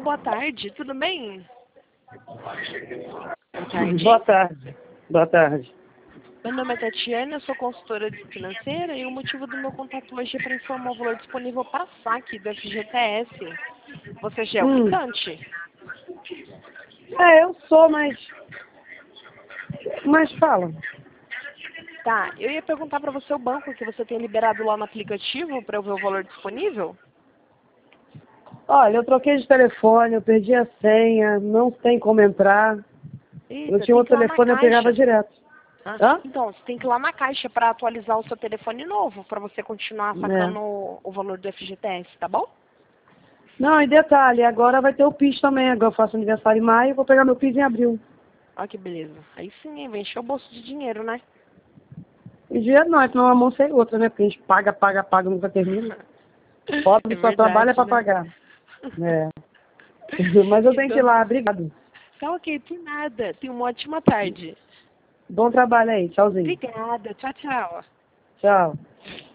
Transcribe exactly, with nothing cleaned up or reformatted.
boa tarde, tudo bem? Boa tarde. Boa tarde. Boa tarde. Meu nome é Tatiana, eu sou consultora financeira e o motivo do meu contato hoje é para informar o valor disponível para saque do F G T S. Você já é Hum. aplicante? É, eu sou, mas... Mas fala. Tá, eu ia perguntar para você o banco que você tem liberado lá no aplicativo para eu ver o valor disponível? Olha, eu troquei de telefone, eu perdi a senha, não tem como entrar. Eita, Eu tinha tem outro que ir lá na telefone, eu pegava caixa. direto. Ah, Hã? então, você tem que ir lá na caixa para atualizar o seu telefone novo, para você continuar É. sacando o, o valor do F G T S, tá bom? Não, e detalhe, agora vai ter o PIS também. Agora eu faço aniversário em maio, vou pegar meu PIS em abril. Olha que beleza. Aí sim, hein, vai encher o bolso de dinheiro, né? E dinheiro não, é que não é uma mão sem outra, né? Porque a gente paga, paga, paga, nunca termina. É Pobre só trabalha verdade, pra né? pagar. É. Mas eu tenho que ir Então, lá, obrigado. tá ok, por nada. Tenha uma ótima tarde. Bom trabalho aí, tchauzinho. Obrigada. Tchau, tchau. Tchau.